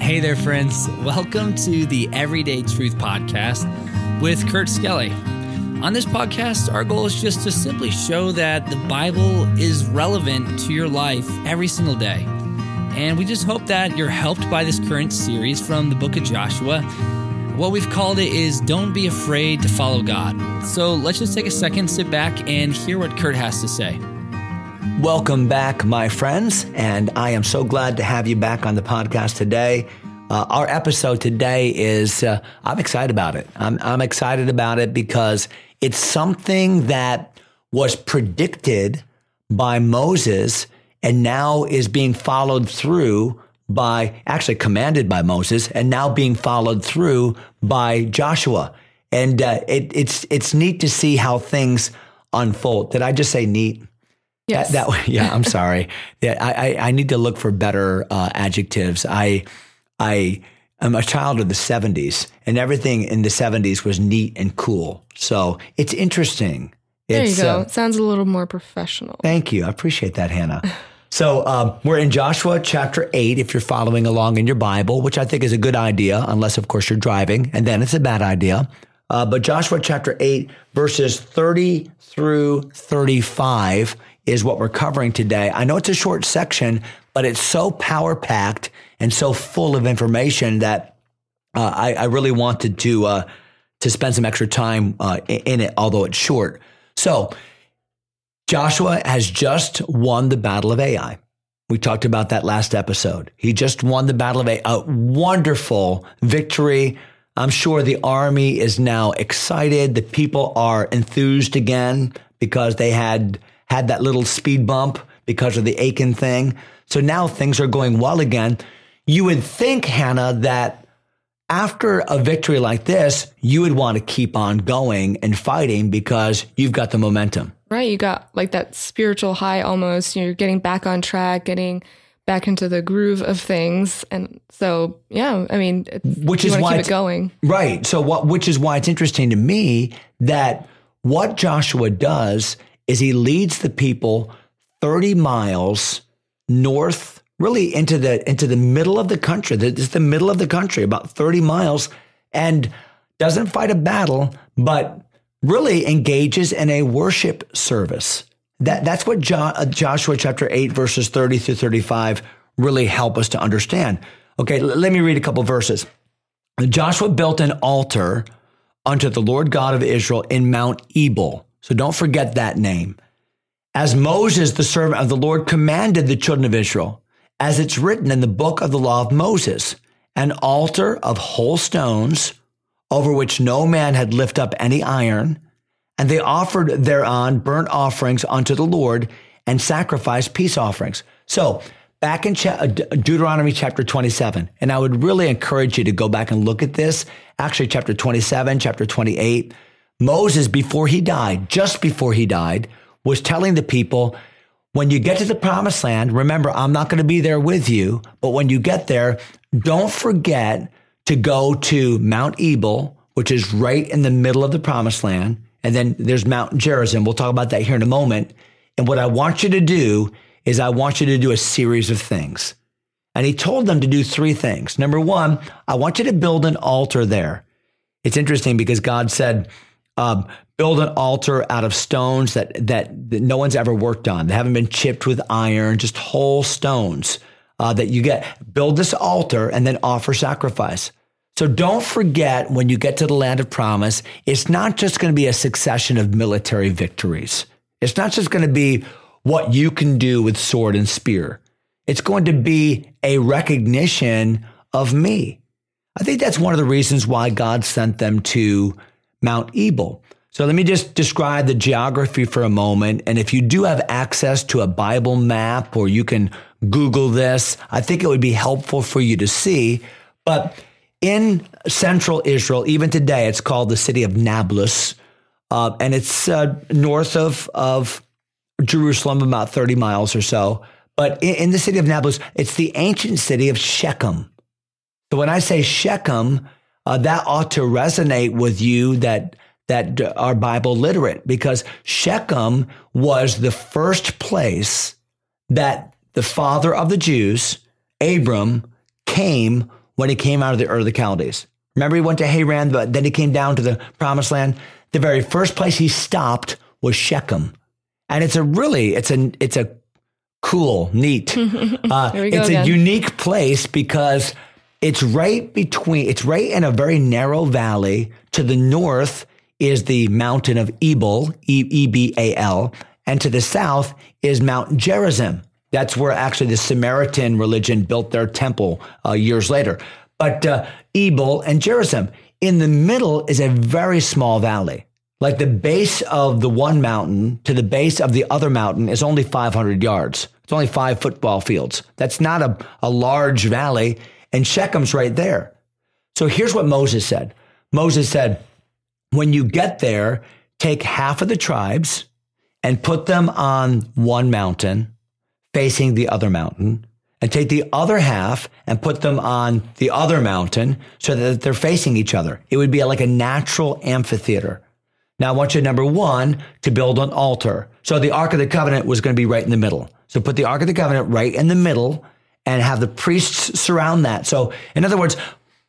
Hey there, friends. Welcome to the Everyday Truth Podcast with Kurt Skelly. On this podcast, our goal is just to simply show that the Bible is relevant to your life every single day. And we just hope that you're helped by this current series from the book of Joshua. What we've called it is Don't Be Afraid to Follow God. So let's just take a second, sit back, and hear what Kurt has to say. Welcome back, my friends, and I am so glad to have you back on the podcast today. Our episode today is, I'm excited about it. I'm excited about it because it's something that was predicted by Moses and now is being followed through by, actually commanded by Moses, and now being followed through by Joshua. And it's neat to see how things unfold. Did I just say neat? Yes. Yeah, I'm sorry. Yeah, I need to look for better adjectives. I am a child of the 70s, and everything in the 70s was neat and cool. So it's interesting. There you go. Sounds a little more professional. Thank you. I appreciate that, Hannah. So we're in Joshua chapter 8, if you're following along in your Bible, which I think is a good idea, unless, of course, you're driving, and then it's a bad idea. But Joshua chapter 8, verses 30 through 35 is what we're covering today. I know it's a short section, but it's so power-packed and so full of information that I really wanted to spend some extra time in it, although it's short. So Joshua has just won the Battle of Ai. We talked about that last episode. He just won the Battle of Ai, a wonderful victory. I'm sure the army is now excited. The people are enthused again because they had that little speed bump because of the Achan thing. So now things are going well again. You would think, Hannah, that after a victory like this, you would want to keep on going and fighting because you've got the momentum. Right. You got like that spiritual high almost. You're getting back on track, getting back into the groove of things. And so, yeah, I mean, which is why keep it going. Right. So which is why it's interesting to me that what Joshua does is he leads the people 30 miles north, really into the middle of the country. It's the middle of the country, about 30 miles, and doesn't fight a battle, but really engages in a worship service. That's what Joshua chapter 8, verses 30 through 35 really help us to understand. Okay, let me read a couple verses. Joshua built an altar unto the Lord God of Israel in Mount Ebal. So don't forget that name. As Moses, the servant of the Lord, commanded the children of Israel, as it's written in the book of the law of Moses, an altar of whole stones over which no man had lifted up any iron, and they offered thereon burnt offerings unto the Lord and sacrificed peace offerings. So back in Deuteronomy chapter 27, and I would really encourage you to go back and look at this, actually chapter 27, chapter 28, Moses, before he died, just before he died, was telling the people, when you get to the promised land, remember, I'm not going to be there with you, but when you get there, don't forget to go to Mount Ebal, which is right in the middle of the promised land. And then there's Mount Gerizim. We'll talk about that here in a moment. And what I want you to do is I want you to do a series of things. And he told them to do three things. Number one, I want you to build an altar there. It's interesting because God said, build an altar out of stones that no one's ever worked on. They haven't been chipped with iron, just whole stones that you get. Build this altar and then offer sacrifice. So don't forget, when you get to the land of promise, it's not just going to be a succession of military victories. It's not just going to be what you can do with sword and spear. It's going to be a recognition of me. I think that's one of the reasons why God sent them to Mount Ebal. So let me just describe the geography for a moment. And if you do have access to a Bible map, or you can Google this, I think it would be helpful for you to see. But in central Israel, even today, it's called the city of Nablus. And it's north of Jerusalem, about 30 miles or so. But in the city of Nablus, it's the ancient city of Shechem. So when I say Shechem, that ought to resonate with you that are Bible literate, because Shechem was the first place that the father of the Jews, Abram, came when he came out of the Ur of the Chaldees. Remember, he went to Haran, but then he came down to the promised land. The very first place he stopped was Shechem. And it's a cool, neat, it's a unique place because it's right in a very narrow valley. To the north is the mountain of Ebal, E-B-A-L, and to the south is Mount Gerizim. That's where actually the Samaritan religion built their temple years later. But Ebal and Gerizim. In the middle is a very small valley. Like the base of the one mountain to the base of the other mountain is only 500 yards. It's only 5 football fields. That's not a large valley, and Shechem's right there. So here's what Moses said. Moses said, when you get there, take half of the tribes and put them on one mountain facing the other mountain, and take the other half and put them on the other mountain so that they're facing each other. It would be like a natural amphitheater. Now, I want you, number one, to build an altar. So the Ark of the Covenant was going to be right in the middle. So put the Ark of the Covenant right in the middle and have the priests surround that. So in other words,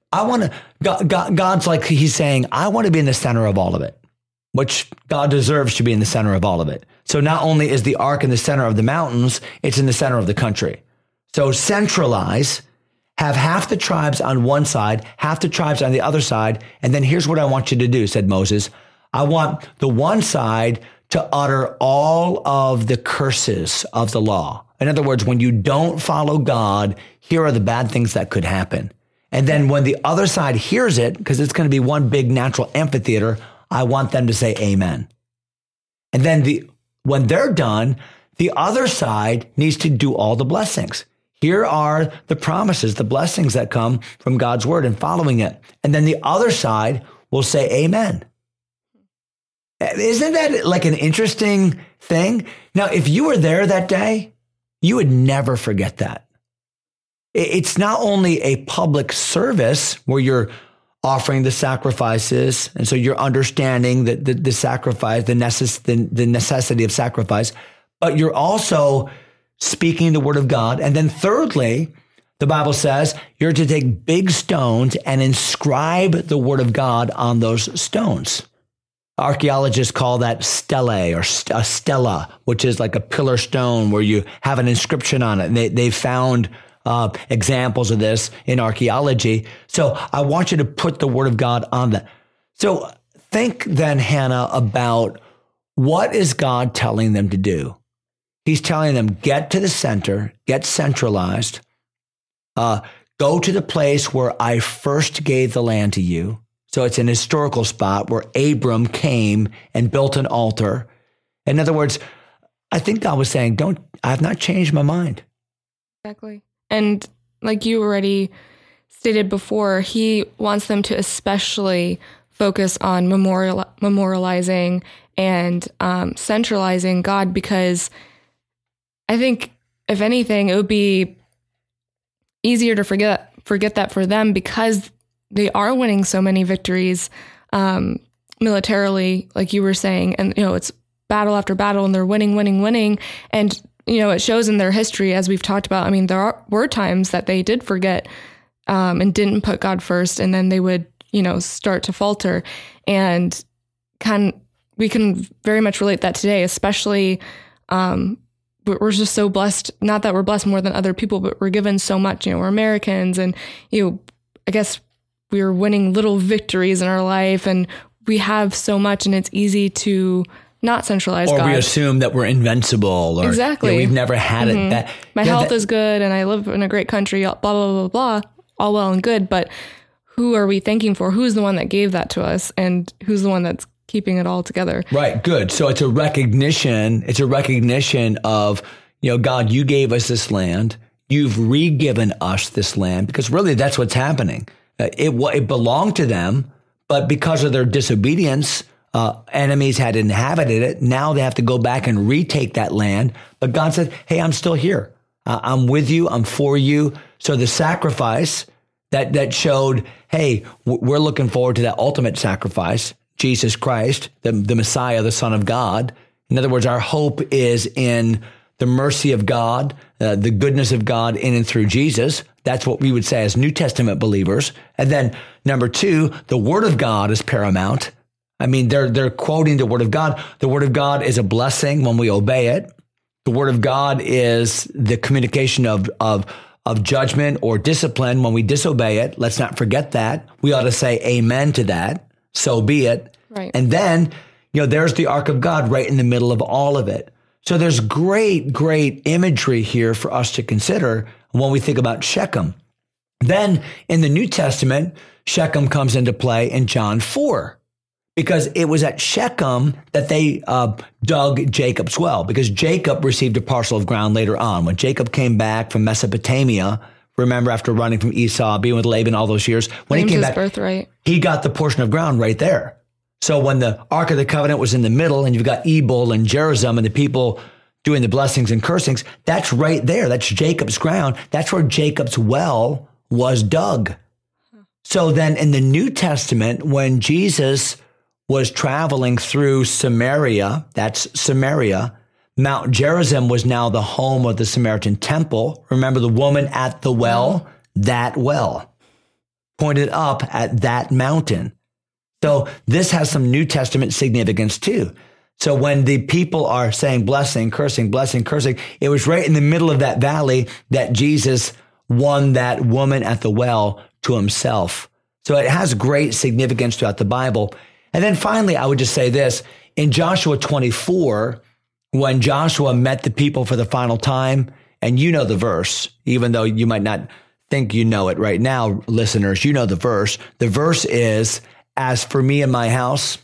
God's like, he's saying, I want to be in the center of all of it, which God deserves to be in the center of all of it. So not only is the Ark in the center of the mountains, it's in the center of the country. So centralize, have half the tribes on one side, half the tribes on the other side. And then here's what I want you to do, said Moses. I want the one side to utter all of the curses of the law. In other words, when you don't follow God, here are the bad things that could happen. And then when the other side hears it, because it's going to be one big natural amphitheater, I want them to say amen. And then when they're done, the other side needs to do all the blessings. Here are the promises, the blessings that come from God's word and following it. And then the other side will say amen. Isn't that like an interesting thing? Now, if you were there that day, you would never forget that. It's not only a public service where you're offering the sacrifices, and so you're understanding the sacrifice, the necessity of sacrifice, but you're also speaking the word of God. And then thirdly, the Bible says you're to take big stones and inscribe the word of God on those stones. Archaeologists call that stelae or a stela, which is like a pillar stone where you have an inscription on it. And they found examples of this in archaeology. So I want you to put the word of God on that. So think then, Hannah, about what is God telling them to do? He's telling them, get to the center, get centralized, go to the place where I first gave the land to you. So it's an historical spot where Abram came and built an altar. In other words, I think God was saying, I have not changed my mind. Exactly. And like you already stated before, he wants them to especially focus on memorializing and centralizing God, because I think, if anything, it would be easier to forget that for them, because they are winning so many victories militarily, like you were saying, and it's battle after battle, and they're winning, and it shows in their history, as we've talked about. I mean, were times that they did forget and didn't put God first, and then they would start to falter, and we can very much relate that today, especially. We're just so blessed, not that we're blessed more than other people, but we're given so much. We're Americans, and I guess we're winning little victories in our life, and we have so much, and it's easy to not centralize God. Or we assume that we're invincible. Or, exactly. We've never had it. My health is good, and I live in a great country, blah, blah, blah, blah, all well and good. But who are we thanking for? Who's the one that gave that to us? And who's the one that's keeping it all together? Right. Good. So it's a recognition. It's a recognition of, God, you gave us this land. You've re-given us this land, because really that's what's happening. It belonged to them, but because of their disobedience, enemies had inhabited it. Now they have to go back and retake that land. But God said, hey, I'm still here. I'm with you. I'm for you. So the sacrifice that showed, hey, we're looking forward to that ultimate sacrifice, Jesus Christ, the Messiah, the Son of God. In other words, our hope is in the mercy of God, the goodness of God in and through Jesus. That's what we would say as New Testament believers. And then number 2, the Word of God is paramount. I mean, they're quoting the Word of God. The Word of God is a blessing when we obey it. The Word of God is the communication of judgment or discipline when we disobey it. Let's not forget that. We ought to say amen to that. So be it. Right. And then, there's the ark of God right in the middle of all of it. So there's great, great imagery here for us to consider when we think about Shechem. Then in the New Testament, Shechem comes into play in John 4, because it was at Shechem that they dug Jacob's well, because Jacob received a parcel of ground later on. When Jacob came back from Mesopotamia, remember, after running from Esau, being with Laban all those years, when he came back, birthright. He got the portion of ground right there. So when the Ark of the Covenant was in the middle and you've got Ebal and Gerizim and the people doing the blessings and cursings, that's right there. That's Jacob's ground. That's where Jacob's well was dug. So then in the New Testament, when Jesus was traveling through Samaria, that's Samaria, Mount Gerizim was now the home of the Samaritan temple. Remember the woman at the well? That well pointed up at that mountain. So this has some New Testament significance too. So when the people are saying blessing, cursing, it was right in the middle of that valley that Jesus won that woman at the well to himself. So it has great significance throughout the Bible. And then finally, I would just say this. In Joshua 24, when Joshua met the people for the final time, and you know the verse, even though you might not think you know it right now, listeners, you know the verse. The verse is, "As for me and my house,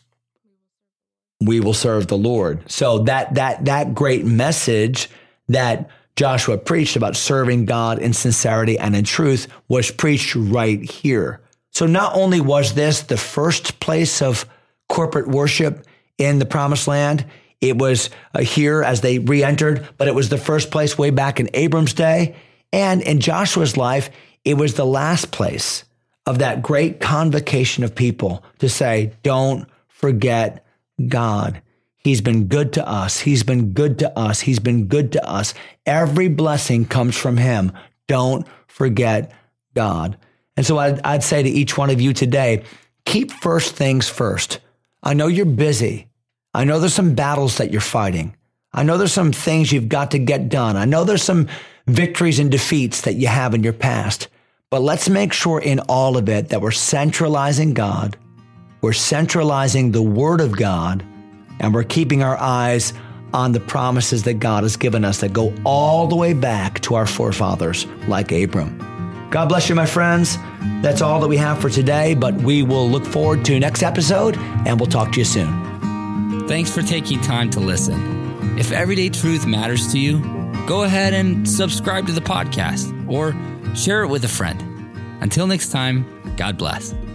we will serve the Lord." So that great message that Joshua preached about serving God in sincerity and in truth was preached right here. So not only was this the first place of corporate worship in the Promised Land, it was here as they re-entered, but it was the first place way back in Abram's day. And in Joshua's life, it was the last place of that great convocation of people to say, don't forget God. He's been good to us. He's been good to us. He's been good to us. Every blessing comes from him. Don't forget God. And so I'd say to each one of you today, keep first things first. I know you're busy. I know there's some battles that you're fighting. I know there's some things you've got to get done. I know there's some victories and defeats that you have in your past. But let's make sure in all of it that we're centralizing God. We're centralizing the Word of God, and we're keeping our eyes on the promises that God has given us that go all the way back to our forefathers like Abram. God bless you, my friends. That's all that we have for today, but we will look forward to next episode, and we'll talk to you soon. Thanks for taking time to listen. If Everyday Truth matters to you, go ahead and subscribe to the podcast or share it with a friend. Until next time, God bless.